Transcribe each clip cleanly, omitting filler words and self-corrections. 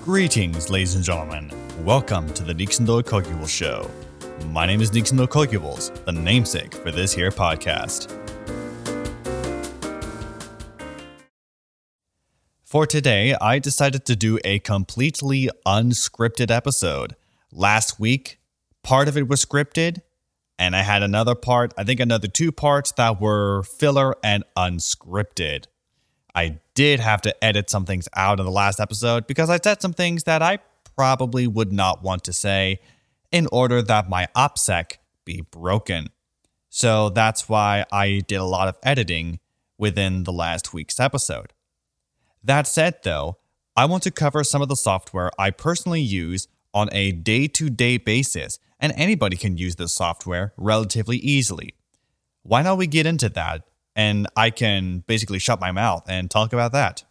Greetings, ladies and gentlemen. Welcome to the Nixendo Kogyuble Show. My name is Nixendo Kogyables, the namesake for this here podcast. For today, I decided to do a completely unscripted episode. Last week, part of it was scripted, and I had another part, another two parts that were filler and unscripted. I did have to edit some things out in the last episode because I said some things that I probably would not want to say in order that my OPSEC be broken. So that's why I did a lot of editing within the last week's episode. That said, though, I want to cover some of the software I personally use on a day-to-day basis, and anybody can use this software relatively easily. Why don't we get into that? And I can basically shut my mouth and talk about that.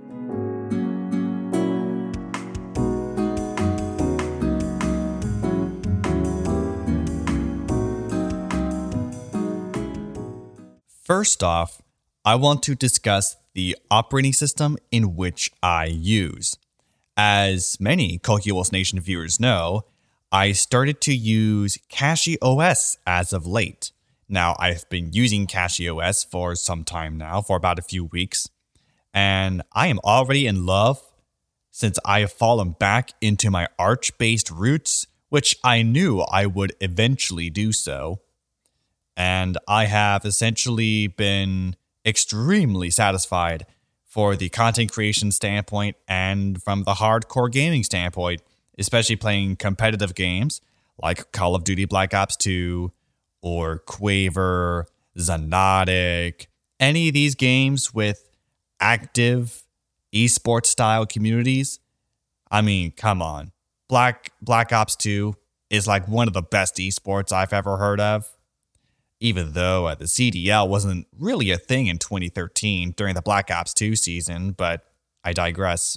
First off, I want to discuss the operating system in which I use. As many Kogyubles Nation viewers know, I started to use CachyOS as of late. Now, I've been using CachyOS for some time now, for about a few weeks, and I am already in love since I have fallen back into my Arch-based roots, which I knew I would eventually do so. And I have essentially been extremely satisfied for the content creation standpoint and from the hardcore gaming standpoint, especially playing competitive games like Call of Duty Black Ops 2, or Quaver, Xonotic, any of these games with active esports style communities. I mean, come on. Black Ops 2 is like one of the best esports I've ever heard of. Even though the CDL wasn't really a thing in 2013 during the Black Ops 2 season, but I digress.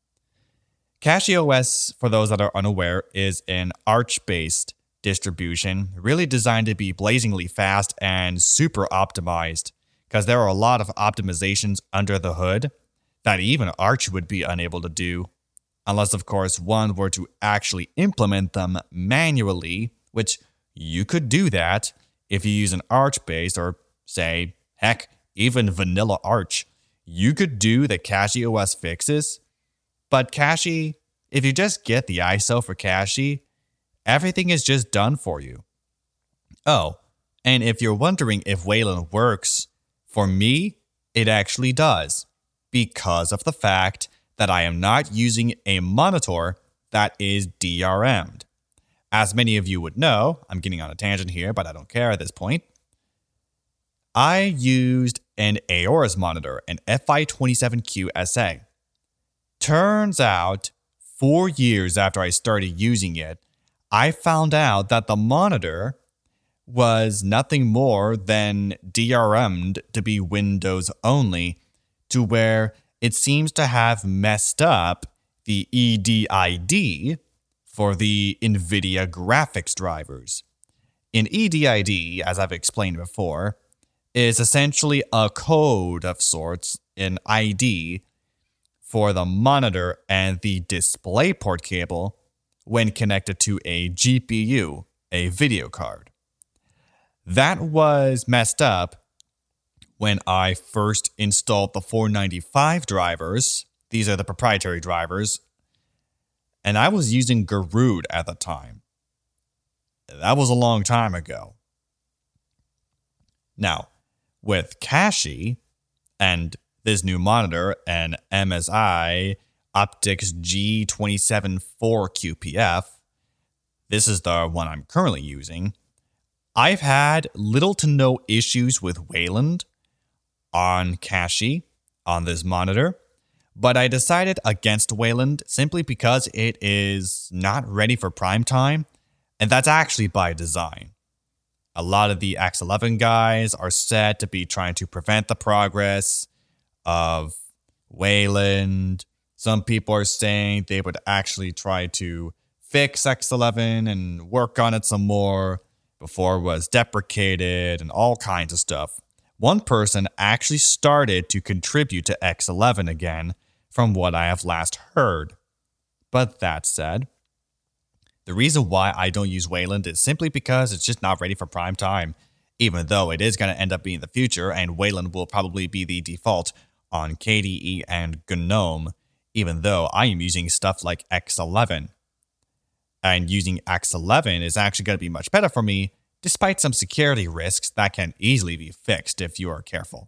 CachyOS, for those that are unaware, is an Arch-based distribution, really designed to be blazingly fast and super optimized, because there are a lot of optimizations under the hood that even Arch would be unable to do, unless of course one were to actually implement them manually, which you could do that if you use an Arch-based, or say, heck, even vanilla Arch. You could do the CachyOS fixes, but Cachy, if you just get the ISO for Cachy, everything is just done for you. Oh, and if you're wondering if Wayland works, for me, it actually does, because of the fact that I am not using a monitor that is DRM'd. As many of you would know, I'm getting on a tangent here, but I don't care at this point. I used an Aorus monitor, an FI27Q SA. Turns out, 4 years after I started using it, I found out that the monitor was nothing more than DRM'd to be Windows only, to where it seems to have messed up the EDID for the NVIDIA graphics drivers. An EDID, as I've explained before, is essentially a code of sorts, an ID, for the monitor and the DisplayPort cable when connected to a GPU, a video card. That was messed up when I first installed the 495 drivers. These are the proprietary drivers. And I was using Garuda at the time. That was a long time ago. Now, with Cachy and this new monitor, an MSI Optix G274QPF, this is the one I'm currently using, I've had little to no issues with Wayland on Cachy on this monitor, but I decided against Wayland simply because it is not ready for prime time, and that's actually by design. A lot of the X11 guys are said to be trying to prevent the progress of Wayland. Some people are saying they would actually try to fix X11 and work on it some more before it was deprecated and all kinds of stuff. One person actually started to contribute to X11 again, from what I have last heard. But that said, the reason why I don't use Wayland is simply because it's just not ready for prime time, even though it is going to end up being the future, and Wayland will probably be the default on KDE and GNOME, even though I am using stuff like X11. And using X11 is actually going to be much better for me, despite some security risks that can easily be fixed if you are careful.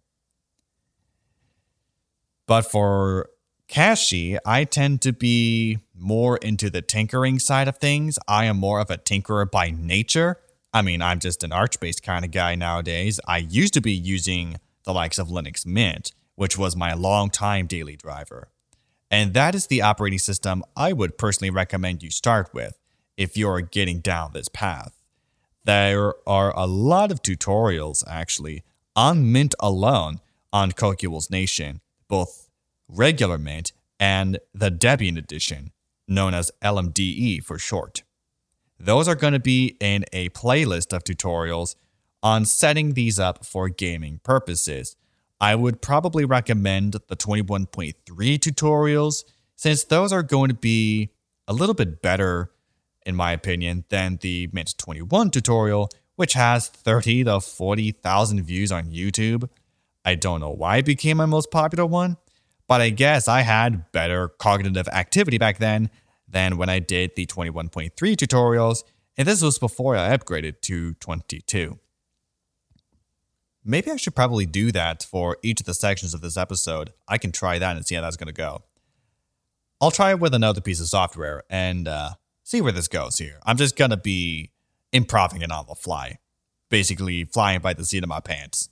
But for Kashii, I tend to be more into the tinkering side of things. I am more of a tinkerer by nature. I mean, I'm just an Arch-based kind of guy nowadays. I used to be using the likes of Linux Mint, which was my long-time daily driver. And that is the operating system I would personally recommend you start with if you're getting down this path. There are a lot of tutorials, actually, on Mint alone on Kokuwals Nation, both regular Mint and the Debian edition, known as LMDE for short. Those are going to be in a playlist of tutorials on setting these up for gaming purposes. I would probably recommend the 21.3 tutorials, since those are going to be a little bit better, in my opinion, than the Mint 21 tutorial, which has 30 to 40,000 views on YouTube. I don't know why it became my most popular one, but I guess I had better cognitive activity back then than when I did the 21.3 tutorials, and this was before I upgraded to 22. Maybe I should probably do that for each of the sections of this episode. I can try that and see how that's going to go. I'll try it with another piece of software and see where this goes here. I'm just going to be improving it on the fly. Basically flying by the seat of my pants.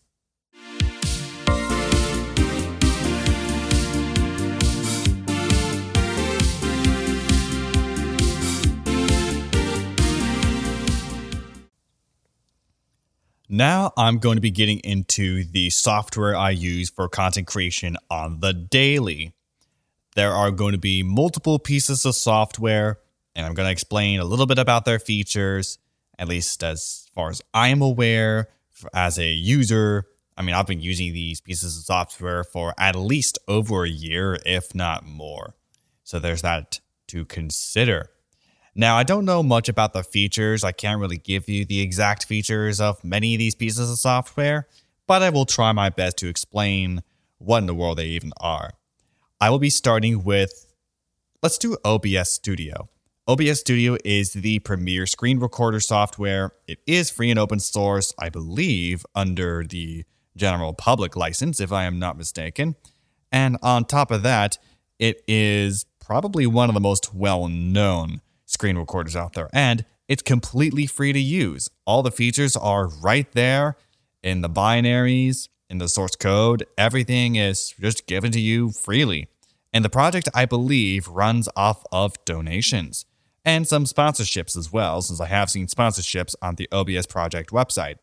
Now I'm going to be getting into the software I use for content creation on the daily. There are going to be multiple pieces of software, and I'm going to explain a little bit about their features, at least as far as I'm aware as a user. I mean, I've been using these pieces of software for at least over a year, if not more. So there's that to consider. Now, I don't know much about the features. I can't really give you the exact features of many of these pieces of software, but I will try my best to explain what in the world they even are. I will be starting with, let's do OBS Studio. OBS Studio is the premier screen recorder software. It is free and open source, I believe, under the general public license, if I am not mistaken. And on top of that, it is probably one of the most well-known screen recorders out there, and it's completely free to use. All the features are right there in the binaries, in the source code. Everything is just given to you freely. And the project, I believe, runs off of donations and some sponsorships as well, since I have seen sponsorships on the OBS project website.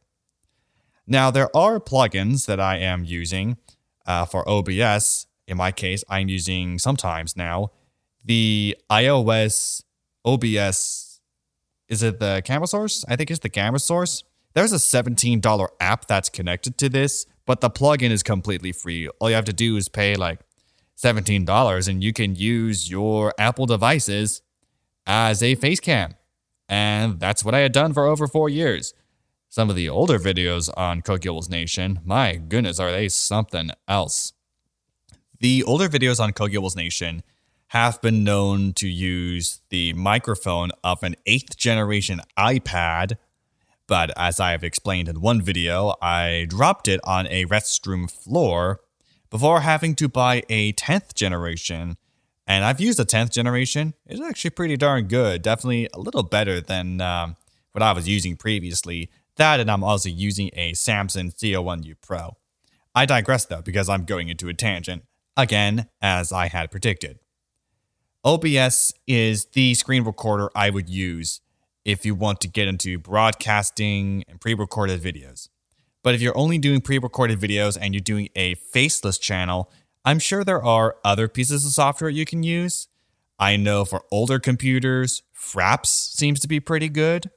Now, there are plugins that I am using for OBS. In my case, I'm using sometimes now the iOS OBS, is it the camera source? I think it's the camera source. There's a $17 app that's connected to this, but the plugin is completely free. All you have to do is pay like $17 and you can use your Apple devices as a face cam. And that's what I had done for over 4 years. Some of the older videos on Kokuwals Nation, my goodness, are they something else. The older videos on Kokuwals Nation have been known to use the microphone of an 8th generation iPad, but as I have explained in one video, I dropped it on a restroom floor before having to buy a 10th generation, and I've used a 10th generation. It's actually pretty darn good, definitely a little better than what I was using previously. That, and I'm also using a Samson CO1U Pro. I digress though, because I'm going into a tangent, again, as I had predicted. OBS is the screen recorder I would use if you want to get into broadcasting and pre-recorded videos. But if you're only doing pre-recorded videos and you're doing a faceless channel, I'm sure there are other pieces of software you can use. I know for older computers, Fraps seems to be pretty good.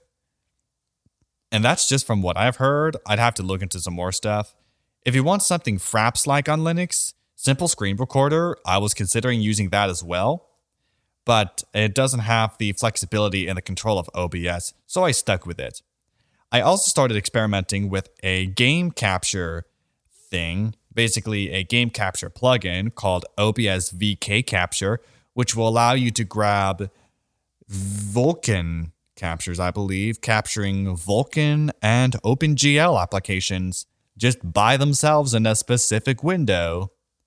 And that's just from what I've heard. I'd have to look into some more stuff. If you want something Fraps-like on Linux, Simple Screen Recorder, I was considering using that as well. but it doesn't have the flexibility and the control of OBS, so I stuck with it. I also started experimenting with a game capture thing, basically a game capture plugin called OBS VK Capture, which will allow you to grab Vulkan captures, I believe, capturing Vulkan and OpenGL applications just by themselves in a specific window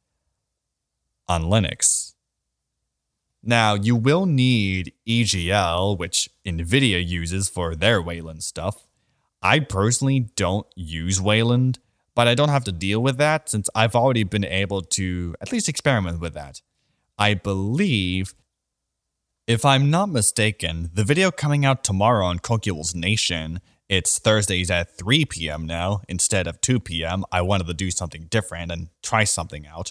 on Linux. Now, you will need EGL, which NVIDIA uses for their Wayland stuff. I personally don't use Wayland, but I don't have to deal with that since I've already been able to at least experiment with that. I believe, if I'm not mistaken, the video coming out tomorrow on Cogul's Nation, it's Thursdays at 3 p.m. now instead of 2 p.m. I wanted to do something different and try something out.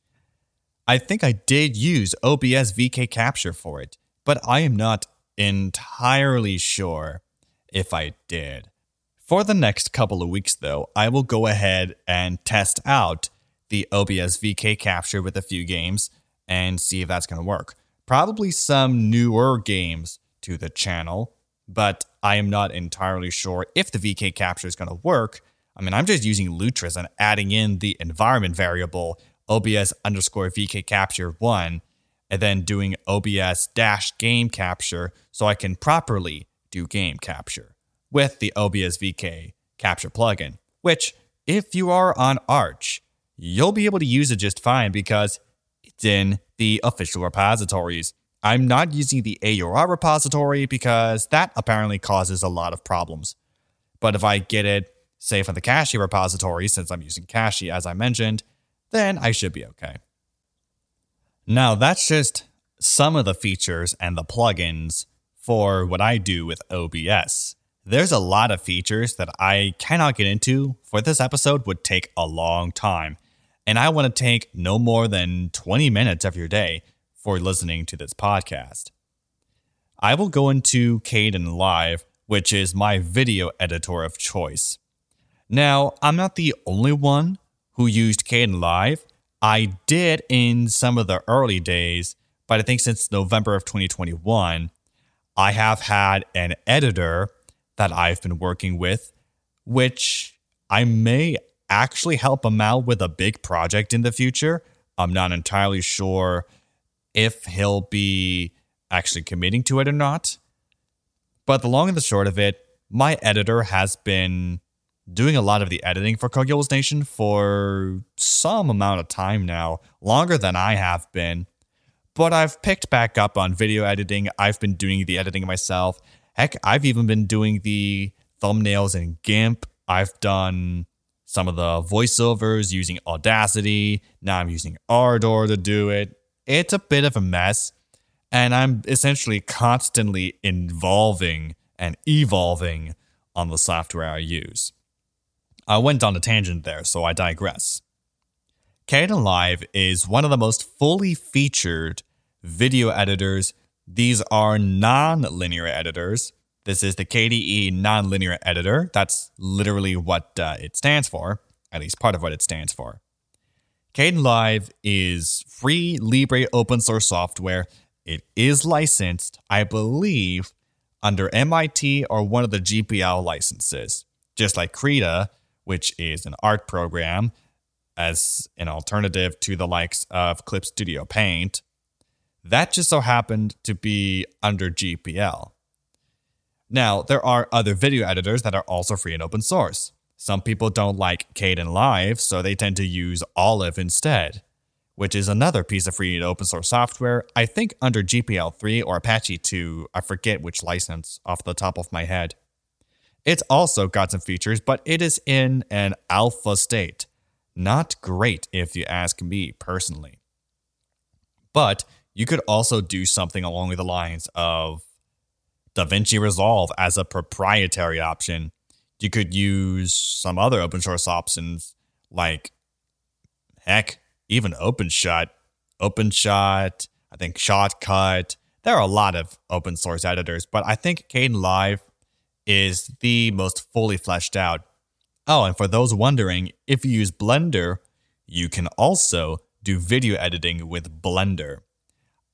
I think I did use OBS VK Capture for it, but I am not entirely sure if I did. For the next couple of weeks, though, I will go ahead and test out the OBS VK Capture with a few games and see if that's going to work. Probably some newer games to the channel, but I am not entirely sure if the VK Capture is going to work. I mean, I'm just using Lutris and adding in the environment variable OBS_VK Capture 1 and then doing OBS-game capture so I can properly do game capture with the OBS VK Capture plugin, which, if you are on Arch, you'll be able to use it just fine because it's in the official repositories. I'm not using the AUR repository because that apparently causes a lot of problems. But if I get it, say, from the Cache repository, since I'm using Cache as I mentioned, then I should be okay. Now, that's just some of the features and the plugins for what I do with OBS. There's a lot of features that I cannot get into, for this episode would take a long time, and I want to take no more than 20 minutes of your day for listening to this podcast. I will go into Kdenlive, which is my video editor of choice. Now, I'm not the only one who used Kdenlive. I did in some of the early days, but I think since November of 2021, I have had an editor that I've been working with, which I may actually help him out with a big project in the future. I'm not entirely sure if he'll be actually committing to it or not. But the long and the short of it, my editor has been doing a lot of the editing for Cogul's Nation for some amount of time now, longer than I have been. But I've picked back up on video editing. I've been doing the editing myself. Heck, I've even been doing the thumbnails in GIMP. I've done some of the voiceovers using Audacity. Now I'm using Ardor to do it. It's a bit of a mess, and I'm essentially constantly involving and evolving on the software I use. I went on a tangent there, so I digress. Kdenlive is one of the most fully featured video editors. These are non-linear editors. This is the KDE non-linear editor. That's literally what it stands for, at least part of what it stands for. Kdenlive is free Libre open source software. It is licensed, I believe, under MIT or one of the GPL licenses, just like Krita, which is an art program, as an alternative to the likes of Clip Studio Paint. That just so happened to be under GPL. Now, there are other video editors that are also free and open source. Some people don't like Kdenlive, so they tend to use Olive instead, which is another piece of free and open source software, I think under GPL 3 or Apache 2, I forget which license off the top of my head. It's also got some features, but it is in an alpha state. Not great if you ask me personally. But you could also do something along the lines of DaVinci Resolve as a proprietary option. You could use some other open source options like, heck, even OpenShot, I think Shotcut. There are a lot of open source editors, but I think Kdenlive is the most fully fleshed out. Oh, and for those wondering, if you use Blender, you can also do video editing with Blender.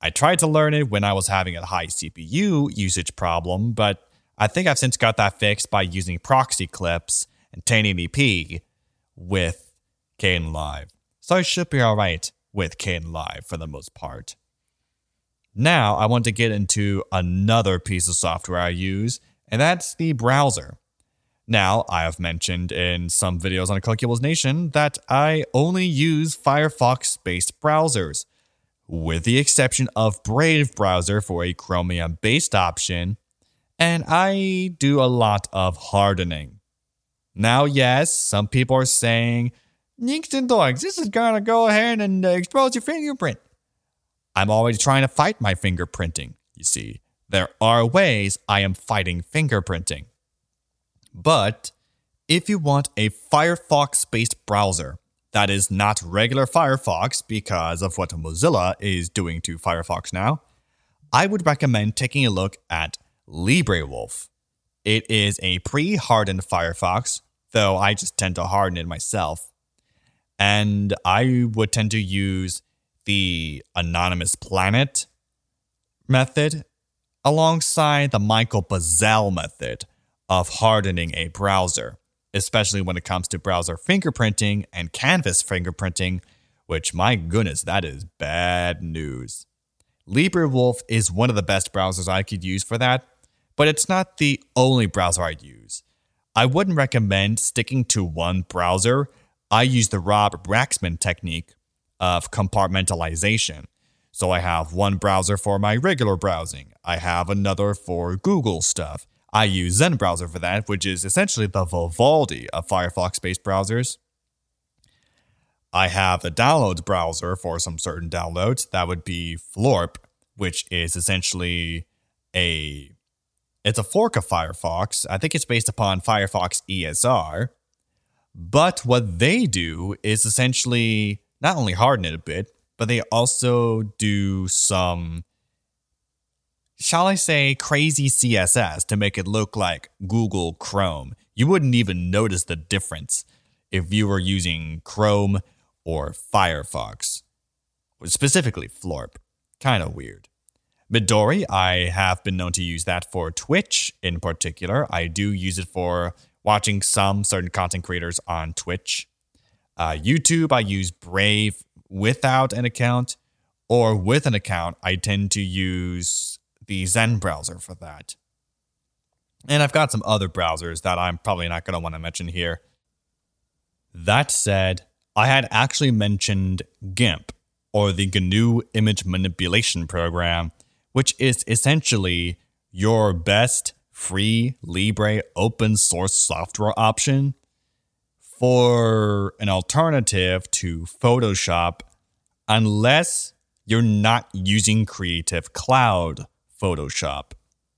I tried to learn it when I was having a high CPU usage problem, but I think I've since got that fixed by using proxy clips and 1080p with Kdenlive. So I should be alright with Kdenlive for the most part. Now I want to get into another piece of software I use, and that's the browser. Now, I have mentioned in some videos on Calculus Nation that I only use Firefox-based browsers, with the exception of Brave browser for a Chromium-based option, and I do a lot of hardening. Now, yes, some people are saying, Ninks and Dogs, this is gonna go ahead and expose your fingerprint. I'm always trying to fight my fingerprinting, you see. There are ways I am fighting fingerprinting. But if you want a Firefox-based browser that is not regular Firefox because of what Mozilla is doing to Firefox now, I would recommend taking a look at LibreWolf. It is a pre-hardened Firefox, though I just tend to harden it myself. And I would tend to use the Anonymous Planet method alongside the Michael Bazzell method of hardening a browser, especially when it comes to browser fingerprinting and canvas fingerprinting, which, my goodness, that is bad news. LibreWolf is one of the best browsers I could use for that, but it's not the only browser I'd use. I wouldn't recommend sticking to one browser. I use the Rob Braxman technique of compartmentalization. So I have one browser for my regular browsing. I have another for Google stuff. I use Zen browser for that, which is essentially the Vivaldi of Firefox-based browsers. I have the downloads browser for some certain downloads. That would be Florp, which is essentially it's a fork of Firefox. I think it's based upon Firefox ESR. But what they do is essentially not only harden it a bit, but they also do some, shall I say, crazy CSS to make it look like Google Chrome. You wouldn't even notice the difference if you were using Chrome or Firefox, specifically Florp. Kind of weird. Midori, I have been known to use that for Twitch in particular. I do use it for watching some certain content creators on Twitch. YouTube, I use Brave without an account, or with an account, I tend to use the Zen browser for that. And I've got some other browsers that I'm probably not going to want to mention here. That said, I had actually mentioned GIMP, or the GNU Image Manipulation Program, which is essentially your best free Libre open source software option for an alternative to Photoshop, unless you're not using Creative Cloud Photoshop.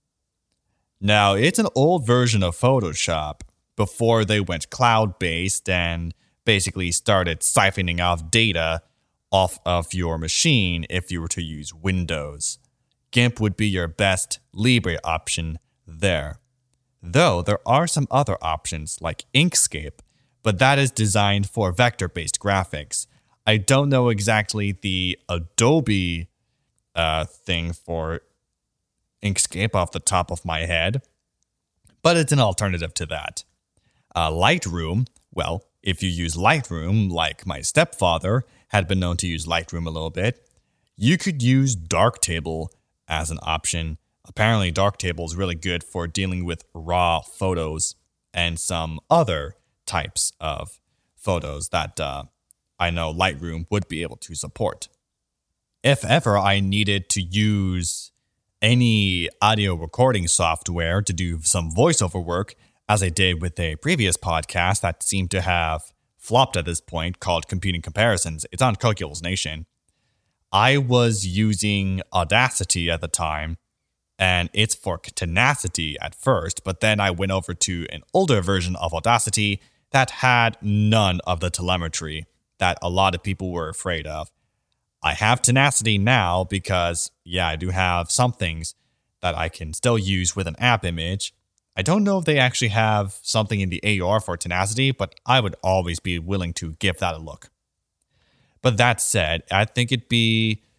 Now, it's an old version of Photoshop before they went cloud-based and basically started siphoning off data off of your machine if you were to use Windows. GIMP would be your best Libre option there. Though there are some other options like Inkscape, but that is designed for vector-based graphics. I don't know exactly the Adobe thing for Inkscape off the top of my head, but it's an alternative to that. Lightroom, well, if you use Lightroom, like my stepfather had been known to use Lightroom a little bit, you could use Darktable as an option. Apparently, Darktable is really good for dealing with raw photos and some other types of photos that I know Lightroom would be able to support. If ever I needed to use any audio recording software to do some voiceover work, as I did with a previous podcast that seemed to have flopped at this point called Computing Comparisons, it's on Calculus Nation, I was using Audacity at the time, and it's for Tenacity at first, but then I went over to an older version of Audacity that had none of the telemetry that a lot of people were afraid of. I have Tenacity now because, yeah, I do have some things that I can still use with an app image. I don't know if they actually have something in the AR for Tenacity, but I would always be willing to give that a look. But that said, I think it'd be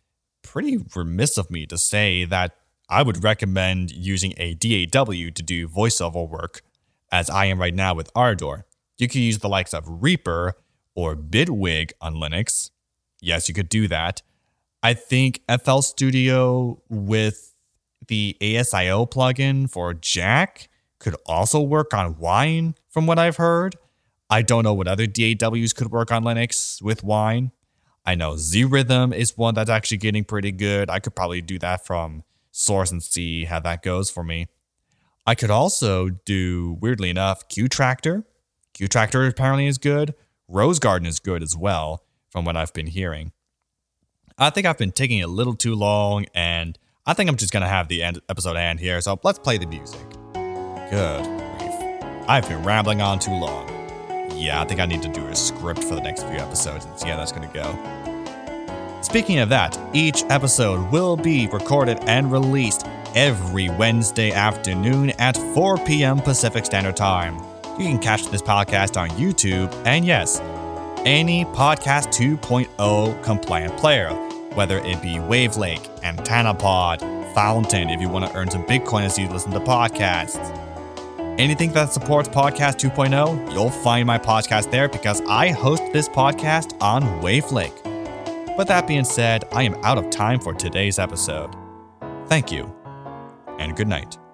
pretty remiss of me to say that I would recommend using a DAW to do voiceover work, as I am right now with Ardor. You could use the likes of Reaper or Bitwig on Linux. Yes, you could do that. I think FL Studio with the ASIO plugin for Jack could also work on Wine, from what I've heard. I don't know what other DAWs could work on Linux with Wine. I know Z-Rhythm is one that's actually getting pretty good. I could probably do that from source and see how that goes for me. I could also do, weirdly enough, Qtractor. Qtractor apparently is good. Rose Garden is good as well, from what I've been hearing. I think I've been taking a little too long, and I think I'm just going to have the episode end here, so let's play the music. Good grief. I've been rambling on too long. Yeah, I think I need to do a script for the next few episodes and see how that's going to go. Speaking of that, each episode will be recorded and released every Wednesday afternoon at 4 p.m. Pacific Standard Time. You can catch this podcast on YouTube and, yes, any Podcast 2.0 compliant player, whether it be Wavelake, AntennaPod, Fountain if you want to earn some Bitcoin as you listen to podcasts. Anything that supports Podcast 2.0, you'll find my podcast there because I host this podcast on Wavelake. But that being said, I am out of time for today's episode. Thank you, and good night.